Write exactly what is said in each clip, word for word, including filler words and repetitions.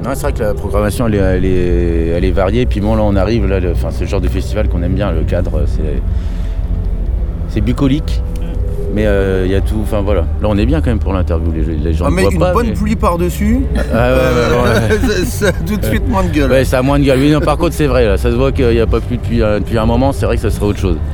Non, c'est vrai que la programmation elle est, elle est, elle est variée. Puis bon, là on arrive, là, le, enfin, c'est le genre de festival qu'on aime bien. Le cadre, c'est, c'est bucolique. Mais il euh, y a tout, enfin voilà. Là on est bien quand même pour l'interview, les, les gens ah, ne mais voient une pas. bonne mais... pluie par-dessus, ah, ouais, euh, ouais, ouais. ça, ça a tout de suite moins de gueule. Ouais, ça a moins de gueule. Oui, non, par contre c'est vrai, là, ça se voit qu'il n'y a pas plu depuis, euh, depuis un moment, c'est vrai que ça serait autre chose.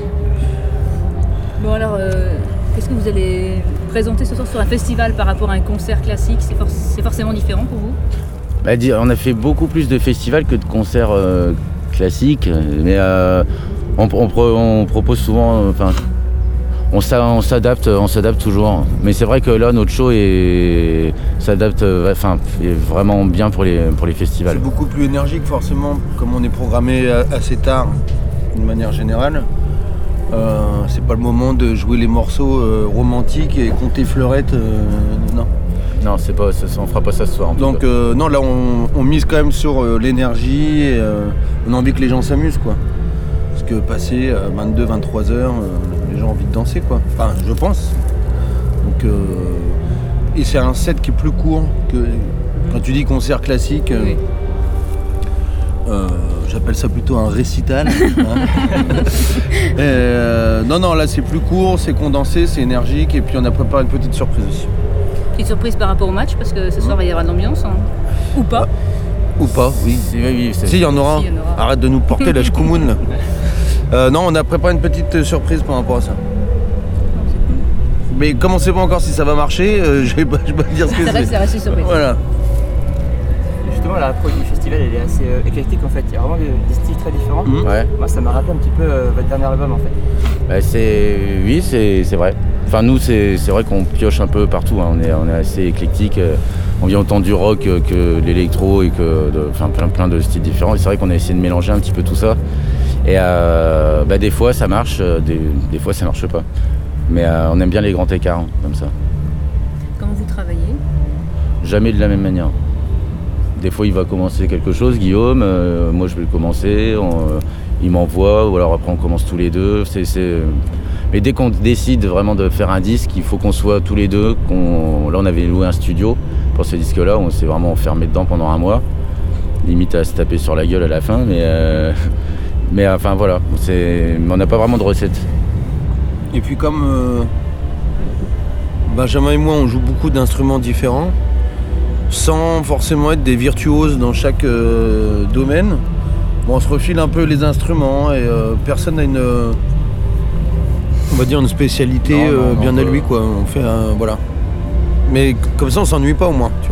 Bon alors, euh, qu'est-ce que vous allez présenter ce soir sur un festival par rapport à un concert classique? C'est, for- c'est forcément différent pour vous? Bah, on a fait beaucoup plus de festivals que de concerts euh, classiques, mais euh, on, on, on propose souvent... Enfin, On, on, s'adapte, on s'adapte toujours, mais c'est vrai que là notre show est, s'adapte enfin, est vraiment bien pour les, pour les festivals. C'est beaucoup plus énergique forcément, comme on est programmé assez tard d'une manière générale. Euh, c'est pas le moment de jouer les morceaux euh, romantiques et compter fleurettes, euh, non. Non, c'est pas, ça, on fera pas ça ce soir. Donc euh, non, là on, on mise quand même sur euh, l'énergie et euh, on a envie que les gens s'amusent quoi. Parce que passer euh, vingt-deux à vingt-trois heures, euh, les gens ont envie de danser quoi. Enfin, je pense. Donc, euh, et c'est un set qui est plus court que quand tu dis concert classique. Euh, oui. euh, j'appelle ça plutôt un récital. Hein. et, euh, non, non, là c'est plus court, c'est condensé, c'est énergique et puis on a préparé une petite surprise aussi. Petite surprise par rapport au match parce que ce soir mmh. il va y avoir de l'ambiance hein. Ou pas. Ou pas, oui. Si, oui, si, il y en aura. Si, y en aura. Arrête de nous porter la chkoumoun là. Euh, non, on a préparé une petite surprise par rapport à ça. Mais comme on ne sait pas encore si ça va marcher, euh, je ne vais pas dire ce que ça c'est. Reste, ça reste une surprise. Voilà. Justement, la approche du festival elle est assez euh, éclectique en fait. Il y a vraiment des, des styles très différents. Mmh. Ouais. Moi, ça m'a rappelé un petit peu euh, votre dernier album en fait. Bah, c'est... Oui, c'est, c'est vrai. Enfin, nous, c'est, c'est vrai qu'on pioche un peu partout. Hein. On, est, on est assez éclectique. On vient autant du rock que l'électro et que de, enfin, plein, plein de styles différents. Et c'est vrai qu'on a essayé de mélanger un petit peu tout ça. Et euh, bah, des fois ça marche, des, des fois ça marche pas. Mais euh, on aime bien les grands écarts, comme ça. Comment vous travaillez? Jamais de la même manière. Des fois il va commencer quelque chose, Guillaume, euh, moi je vais le commencer, on, euh, il m'envoie, ou alors après on commence tous les deux. C'est, c'est... Mais dès qu'on décide vraiment de faire un disque, il faut qu'on soit tous les deux. Qu'on... Là on avait loué un studio pour ce disque-là, on s'est vraiment enfermé dedans pendant un mois. Limite à se taper sur la gueule à la fin, mais... Euh... Mais enfin voilà, c'est... on n'a pas vraiment de recette. Et puis comme euh, Benjamin et moi on joue beaucoup d'instruments différents, sans forcément être des virtuoses dans chaque euh, domaine, bon, on se refile un peu les instruments et euh, personne n'a une, euh, on va dire une spécialité non, non, euh, bien non, à lui quoi. On fait un, voilà. Mais comme ça on s'ennuie pas au moins, tu vois.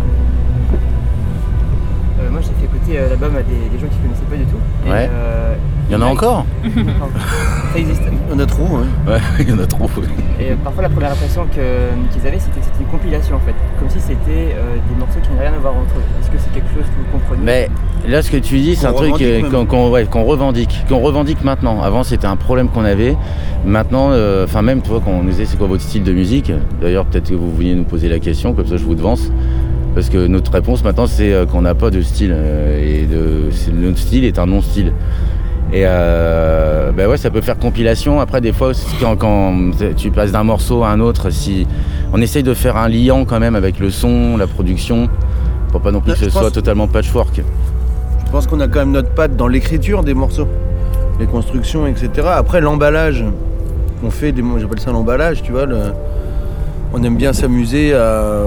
Euh, moi j'ai fait écouter euh, l'album à des, des gens qui connaissaient pas du tout. Et, ouais. Euh, il y en a encore. Ça existe. Il y en a trop, ouais. Ouais, il y en a trop. Ouais. Et euh, parfois la première impression que, qu'ils avaient c'était que c'était une compilation en fait. Comme si c'était euh, des morceaux qui n'avaient rien à voir entre eux. Est-ce que c'est quelque chose que vous comprenez? Mais là ce que tu dis c'est qu'on un truc euh, qu'on, qu'on, ouais, qu'on revendique. Qu'on revendique maintenant. Avant c'était un problème qu'on avait. Maintenant, enfin euh, même tu vois quand on nous disait c'est quoi votre style de musique. D'ailleurs peut-être que vous vouliez nous poser la question, comme ça je vous devance. Parce que notre réponse maintenant c'est euh, qu'on n'a pas de style. Euh, et de, c'est, notre style est un non-style. Et euh, ben ouais, ça peut faire compilation. Après, des fois, quand, quand tu passes d'un morceau à un autre, si on essaye de faire un liant quand même avec le son, la production, pour pas non plus Là, que ce soit totalement patchwork. Je pense qu'on a quand même notre patte dans l'écriture des morceaux, les constructions, et cetera. Après, l'emballage, on fait des, j'appelle ça l'emballage, tu vois. Le, on aime bien s'amuser à.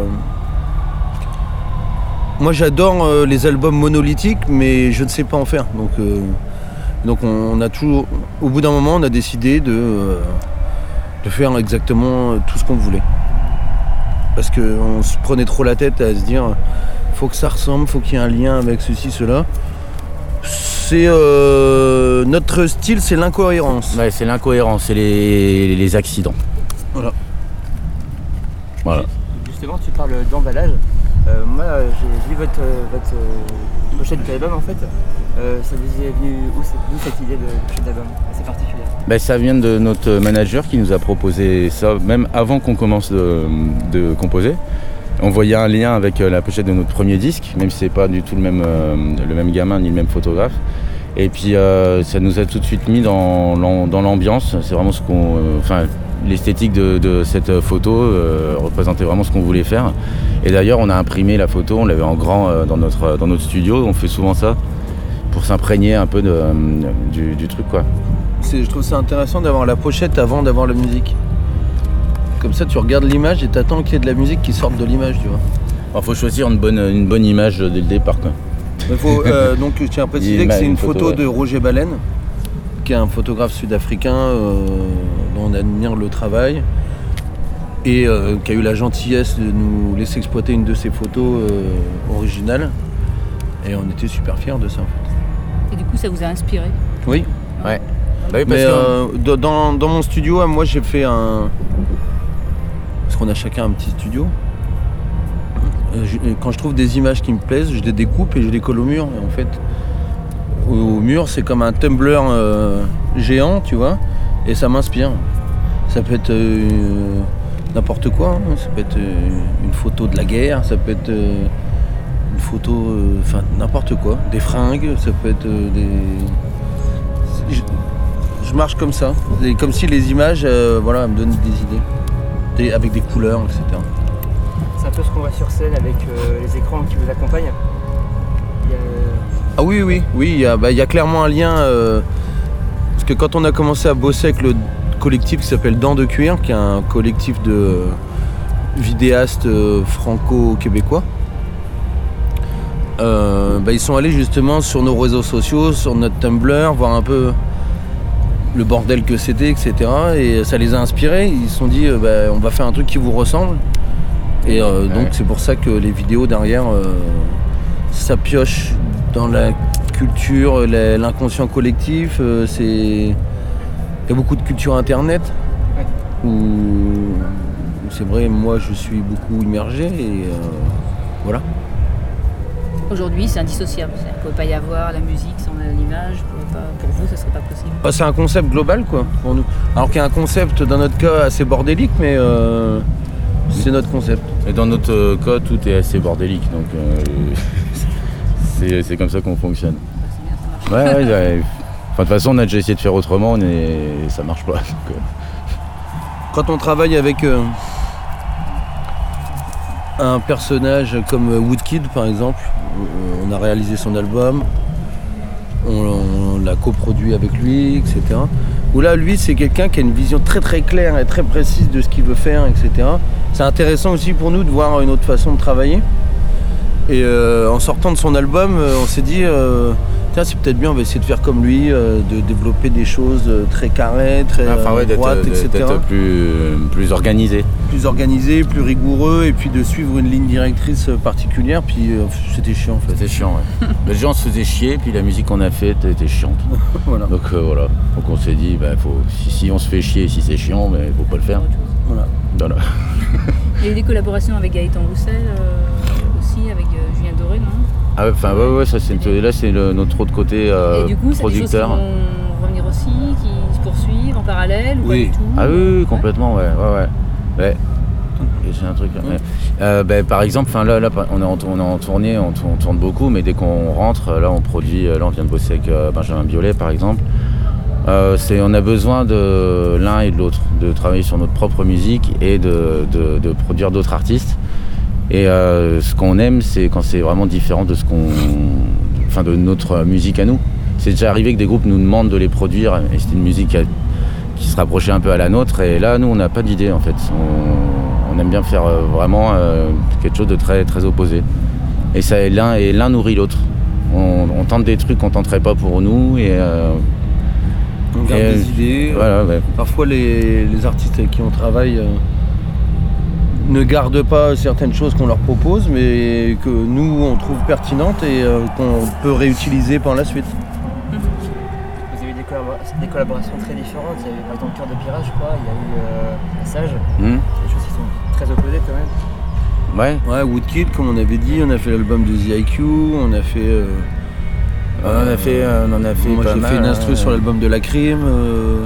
Moi, j'adore euh, les albums monolithiques, mais je ne sais pas en faire. Donc. Euh... Donc on a toujours, au bout d'un moment, on a décidé de, euh, de faire exactement tout ce qu'on voulait. Parce qu'on se prenait trop la tête à se dire, faut que ça ressemble, faut qu'il y ait un lien avec ceci, cela. C'est euh, notre style, c'est l'incohérence. Ouais, c'est l'incohérence, c'est les, les accidents. Voilà. Voilà. Justement, tu parles d'emballage. Euh, moi, j'ai vu votre, votre euh, pochette d'album en fait. Euh, ça vous est venu où c'est, d'où cette idée de pochette d'album assez particulière? Ben, ça vient de notre manager qui nous a proposé ça, même avant qu'on commence de, de composer. On voyait un lien avec la pochette de notre premier disque, même si c'est pas du tout le même, euh, le même gamin ni le même photographe. Et puis euh, ça nous a tout de suite mis dans, dans l'ambiance. C'est vraiment ce qu'on, enfin, l'esthétique de, de cette photo euh, représentait vraiment ce qu'on voulait faire. Et d'ailleurs, on a imprimé la photo, on l'avait en grand euh, dans, notre, dans notre studio, on fait souvent ça, pour s'imprégner un peu de, euh, du, du truc, quoi. C'est, je trouve ça intéressant d'avoir la pochette avant d'avoir la musique. Comme ça, tu regardes l'image et t'attends qu'il y ait de la musique qui sorte de l'image, tu vois. Il faut choisir une bonne, une bonne image dès le départ, quoi. Il faut, euh, donc, je tiens à préciser que c'est une, une photo, photo ouais. de Roger Baleine, qui est un photographe sud-africain euh, dont on admire le travail et euh, qui a eu la gentillesse de nous laisser exploiter une de ses photos euh, originales. Et on était super fiers de ça, en fait. Et du coup, ça vous a inspiré ? Oui. Ouais. Bah oui, parce Mais que... euh, dans, dans mon studio, moi, j'ai fait un... Parce qu'on a chacun un petit studio. Je, quand je trouve des images qui me plaisent, je les découpe et je les colle au mur. Et en fait, au, au mur, c'est comme un Tumblr euh, géant, tu vois, et ça m'inspire. Ça peut être euh, n'importe quoi, hein. Ça peut être euh, une photo de la guerre, ça peut être euh, une photo, enfin euh, n'importe quoi, des fringues, ça peut être euh, des... Je, je marche comme ça, et comme si les images euh, voilà, me donnent des idées, des, avec des couleurs, et cetera. C'est un peu ce qu'on voit sur scène avec euh, les écrans qui vous accompagnent. Il y a... Ah oui, oui, oui, il y a, bah, il y a clairement un lien. Euh, parce que quand on a commencé à bosser avec le collectif qui s'appelle Dents de Cuir, qui est un collectif de euh, vidéastes euh, franco-québécois, euh, bah, ils sont allés justement sur nos réseaux sociaux, sur notre Tumblr, voir un peu le bordel que c'était, et cetera. Et ça les a inspirés. Ils se sont dit, euh, bah, on va faire un truc qui vous ressemble. Et euh, donc ouais. C'est pour ça que les vidéos derrière, euh, ça pioche dans la culture, la, l'inconscient collectif. Euh, c'est... Il y a beaucoup de culture internet, ouais. où, où c'est vrai, moi je suis beaucoup immergé et euh, voilà. Aujourd'hui c'est indissociable, il ne peut pas y avoir la musique sans l'image, pas, pour vous ce ne serait pas possible. Bah, c'est un concept global quoi, pour nous. Alors qu'il y a un concept dans notre cas assez bordélique, mais... Euh, c'est notre concept. Et dans notre cas, tout est assez bordélique, donc euh, c'est, c'est comme ça qu'on fonctionne. Ouais, ouais, ouais. Enfin, de toute façon, on a déjà essayé de faire autrement, et ça marche pas. Donc, euh... Quand on travaille avec euh, un personnage comme Woodkid, par exemple, on a réalisé son album, on, on l'a coproduit avec lui, et cetera. Où là, lui, c'est quelqu'un qui a une vision très très claire et très précise de ce qu'il veut faire, et cetera. C'est intéressant aussi pour nous de voir une autre façon de travailler. Et euh, en sortant de son album, on s'est dit, euh, tiens, c'est peut-être bien, on va essayer de faire comme lui, euh, de développer des choses très carrées, très enfin, ouais, droites, d'être, et cetera. D'être plus, plus organisé. Plus organisé, plus rigoureux, et puis de suivre une ligne directrice particulière. Puis euh, c'était chiant en fait. C'était chiant, ouais. Les gens se faisaient chier, puis la musique qu'on a faite était chiante. Voilà. Donc euh, voilà. Donc on s'est dit, bah, faut, si, si on se fait chier, si c'est chiant, il ne faut pas le faire. Voilà. Voilà. Il y a eu des collaborations avec Gaëtan Roussel euh, aussi, avec euh, Julien Doré, non ? Ah ouais, enfin ouais, ouais, ça c'est là c'est le, notre autre côté euh, et du coup, c'est producteur. Des choses qui vont revenir aussi, qui se poursuivent en parallèle ou oui. pas du tout ? Ah oui, oui, complètement, ouais, ouais, ouais. ouais. Et c'est un truc. Ouais. Euh, bah, par exemple, là, là, on est en, on est en tournée, on, on tourne beaucoup, mais dès qu'on rentre, là, on produit. Là, on vient de bosser avec euh, Benjamin Biolay, par exemple. Euh, c'est, on a besoin de l'un et de l'autre, de travailler sur notre propre musique et de, de, de produire d'autres artistes. Et euh, ce qu'on aime, c'est quand c'est vraiment différent de ce qu'on, enfin, de notre musique à nous. C'est déjà arrivé que des groupes nous demandent de les produire, et c'est une musique qui, qui se rapprochait un peu à la nôtre. Et là, nous, on n'a pas d'idée en fait. On, on aime bien faire euh, vraiment euh, quelque chose de très, très opposé. Et ça, l'un et l'un nourrit l'autre. On, on tente des trucs qu'on tenterait pas pour nous et euh, on garde et, des idées. Voilà, ouais. Parfois, les, les artistes avec qui on travaille euh, ne gardent pas certaines choses qu'on leur propose, mais que nous, on trouve pertinentes et euh, qu'on peut réutiliser par la suite. Vous avez eu des, collabora- des collaborations très différentes. Il y a eu par exemple Cœur de Pirate, je crois. Il y a eu euh, Passage. Mmh. C'est des choses qui sont très opposées quand même. Ouais. Ouais, Woodkid, comme on avait dit, on a fait l'album de The I Q, on a fait... Euh, on en a fait, euh, on en a fait moi pas j'ai mal, fait une instru euh... sur l'album de La Crime. Euh,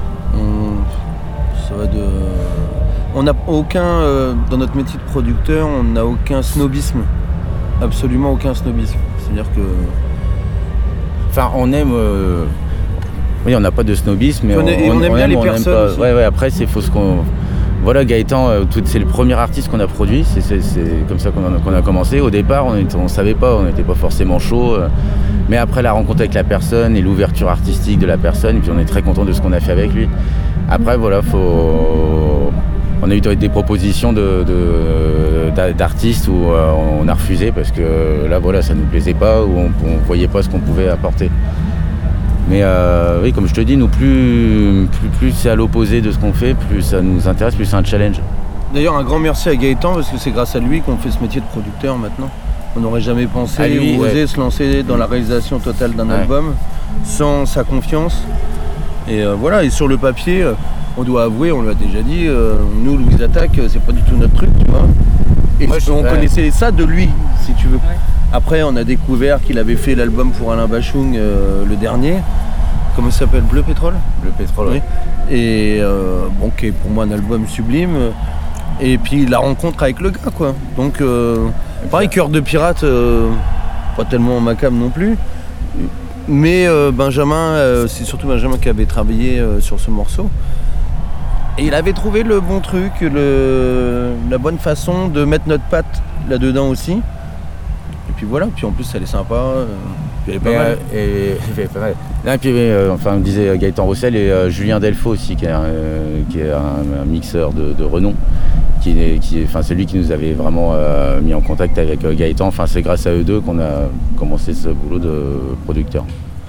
on, ça va de... On n'a aucun, euh, dans notre métier de producteur, on n'a aucun snobisme. Absolument aucun snobisme. C'est-à-dire que... Enfin, on aime... Euh... Oui, on n'a pas de snobisme, mais on, est, on, on, aime on bien aime, les on personnes. Aime pas. Ouais, ouais, après, c'est faut ce qu'on. Voilà, Gaëtan, euh, tout, c'est le premier artiste qu'on a produit. C'est, c'est, c'est comme ça qu'on a, qu'on a commencé. Au départ, on ne savait pas, on n'était pas forcément chaud. Euh, mais après la rencontre avec la personne et l'ouverture artistique de la personne, et puis on est très content de ce qu'on a fait avec lui. Après, voilà, faut. On a eu des propositions de, de, d'artistes où euh, on a refusé parce que là, voilà, ça ne nous plaisait pas, ou on ne voyait pas ce qu'on pouvait apporter. Mais euh, oui, comme je te dis, nous, plus, plus, plus c'est à l'opposé de ce qu'on fait, plus ça nous intéresse, plus c'est un challenge. D'ailleurs, un grand merci à Gaëtan, parce que c'est grâce à lui qu'on fait ce métier de producteur maintenant. On n'aurait jamais pensé lui, ou osé ouais. se lancer dans la réalisation totale d'un ouais. album sans sa confiance. Et euh, voilà, et sur le papier, on doit avouer, on l'a déjà dit, euh, nous, Louise Attaque, c'est pas du tout notre truc, tu vois. Et Moi, on connaissait ça de lui, si tu veux. Ouais. Après, on a découvert qu'il avait fait l'album pour Alain Bachung, euh, le dernier. Comment ça s'appelle ? Bleu Pétrole ? Bleu Pétrole, oui. Et euh, bon, qui est pour moi un album sublime. Et puis la rencontre avec le gars, quoi. Donc, euh, pareil, Cœur de pirate, euh, pas tellement ma cam non plus. Mais euh, Benjamin, euh, c'est surtout Benjamin qui avait travaillé euh, sur ce morceau. Et il avait trouvé le bon truc, le, la bonne façon de mettre notre patte là-dedans aussi. Et puis voilà, puis en plus elle est sympa. Euh, puis elle est pas mais, mal. Euh, et, et, pas mal. Là, et puis, euh, enfin, on disait Gaëtan Roussel et euh, Julien Delfaux aussi, qui est un, euh, qui est un, un mixeur de, de renom. Qui est, qui est, enfin, c'est lui qui nous avait vraiment euh, mis en contact avec euh, Gaëtan. Enfin, c'est grâce à eux deux qu'on a commencé ce boulot de producteur.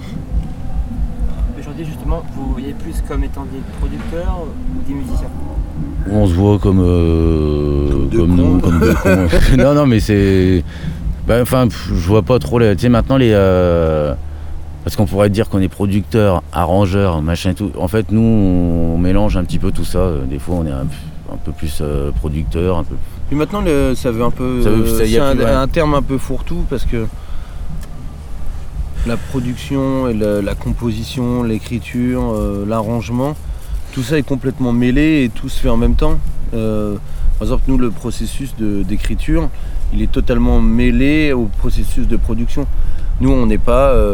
Aujourd'hui, justement, vous vous voyez plus comme étant des producteurs ou des musiciens ? On se voit comme, euh, comme nous, comme des cons. non, non, mais c'est... Ben, enfin, je vois pas trop... Les... Tu sais, maintenant, les... Euh... Parce qu'on pourrait dire qu'on est producteur, arrangeur, machin et tout. En fait, nous, on mélange un petit peu tout ça. Des fois, on est un, un peu plus euh, producteur, un peu... Et maintenant, le, ça veut un peu... Ça veut, ça c'est un, plus, ouais. un terme un peu fourre-tout, parce que la production, et la, la composition, l'écriture, euh, l'arrangement, tout ça est complètement mêlé et tout se fait en même temps. Euh, par exemple, nous, le processus de, d'écriture, il est totalement mêlé au processus de production. Nous, on n'est pas... Euh,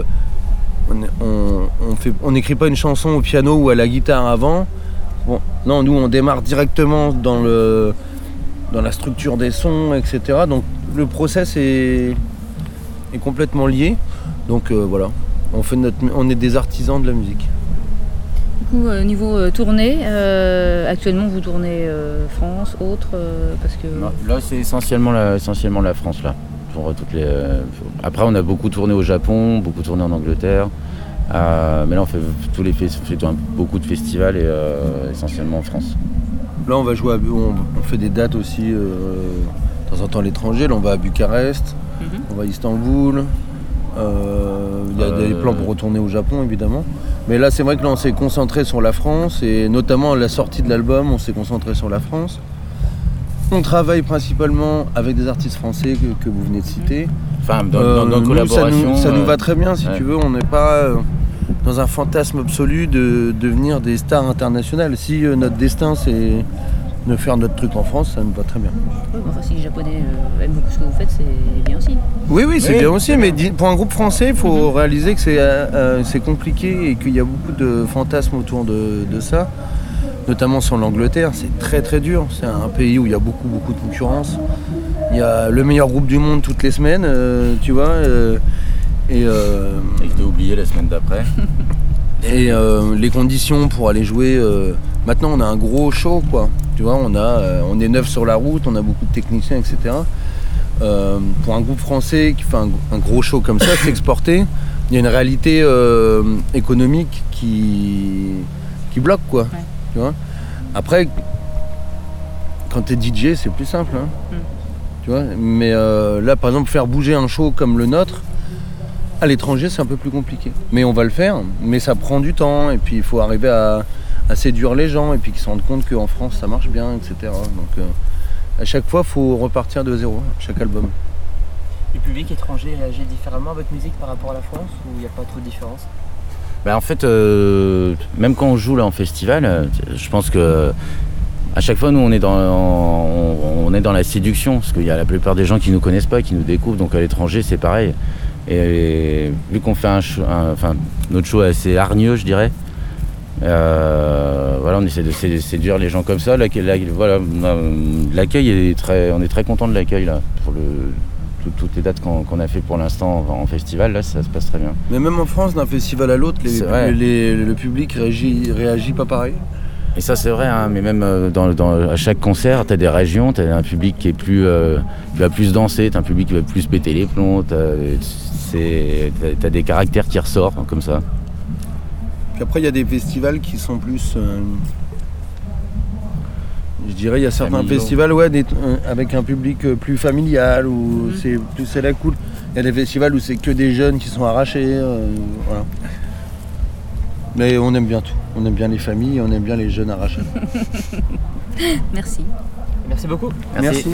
on n'écrit pas une chanson au piano ou à la guitare avant. Bon, non, nous, on démarre directement dans, le, dans la structure des sons, et cetera. Donc, le process est, est complètement lié. Donc, euh, voilà, on, fait notre, on est des artisans de la musique. Du coup, euh, niveau euh, tournée, euh, actuellement vous tournez euh, France, autres, euh, parce que... Non, là c'est essentiellement la, essentiellement la France là. Pour toutes les, euh, après on a beaucoup tourné au Japon, beaucoup tourné en Angleterre, euh, mais là on fait tous les fait, fait beaucoup de festivals et euh, essentiellement en France. Là on va jouer, à, on, on fait des dates aussi euh, de temps en temps à l'étranger. Là on va à Bucarest, mm-hmm. on va à Istanbul. Il euh, y a euh... des plans pour retourner au Japon évidemment. Mais là c'est vrai que là on s'est concentré sur la France et notamment à la sortie de l'album on s'est concentré sur la France. On travaille principalement avec des artistes français que, que vous venez de citer. Enfin, dans, euh, dans, dans nous, collaboration. Ça, nous, ça euh... nous va très bien si ouais. tu veux. On n'est pas euh, dans un fantasme absolu de devenir des stars internationales. Si euh, notre destin c'est de faire notre truc en France, ça nous va très bien. Oui, enfin, si les Japonais euh, aiment beaucoup ce que vous faites, c'est bien aussi. Oui, oui, c'est oui, bien aussi, c'est bien. Mais pour un groupe français, il faut mm-hmm. réaliser que c'est, euh, c'est compliqué et qu'il y a beaucoup de fantasmes autour de, de ça. Notamment sur l'Angleterre, c'est très très dur. C'est un pays où il y a beaucoup beaucoup de concurrence. Il y a le meilleur groupe du monde toutes les semaines, euh, tu vois. Euh, et euh, et je t'ai oublié la semaine d'après. Et euh, les conditions pour aller jouer. Euh, maintenant, on a un gros show, quoi. Tu vois, on a, euh, on est neuf sur la route, on a beaucoup de techniciens, et cetera. Euh, pour un groupe français qui fait un, un gros show comme ça, s'exporter, il y a une réalité euh, économique qui qui bloque, quoi. Ouais. Tu vois. Après, quand t'es D J, c'est plus simple, hein. Mm. Tu vois. Mais euh, là, par exemple, faire bouger un show comme le nôtre, à l'étranger, c'est un peu plus compliqué. Mais on va le faire, mais ça prend du temps. Et puis, il faut arriver à, à séduire les gens et puis qu'ils se rendent compte qu'en France, ça marche bien, et cetera. Donc, euh, à chaque fois, il faut repartir de zéro, chaque album. Le public étranger réagit différemment à votre musique par rapport à la France ou il n'y a pas trop de différence ? Bah en fait, euh, même quand on joue là en festival, je pense que à chaque fois nous on est dans on, on est dans la séduction parce qu'il y a la plupart des gens qui nous connaissent pas, qui nous découvrent, donc à l'étranger c'est pareil. Et, et vu qu'on fait un, show, un enfin notre show est assez hargneux, je dirais, Euh, voilà, on essaie de sé- séduire les gens comme ça. L'accueil, la- voilà, l'accueil est très, on est très content de l'accueil là. Pour le, tout- toutes les dates qu'on, qu'on a fait pour l'instant en, en festival, là, ça se passe très bien. Mais même en France, d'un festival à l'autre, les, C'est vrai. les- le public réagit, réagit pas pareil. Et ça c'est vrai, hein, mais même euh, dans, dans- à chaque concert, t'as des régions, t'as un public qui est plus, euh, qui va plus danser, t'as un public qui va plus péter les plombs, t'as, c'est, t'as, t'as des caractères qui ressortent hein, comme ça. Puis après, il y a des festivals qui sont plus. euh, je dirais, il y a certains Familiaux. festivals ouais, des- euh, avec un public euh, plus familial, où Mhm. c'est plus c'est la cool. Il y a des festivals où c'est que des jeunes qui sont arrachés. euh, voilà. Mais on aime bien tout. On aime bien les familles, on aime bien les jeunes arrachés. Merci. Merci beaucoup. Merci.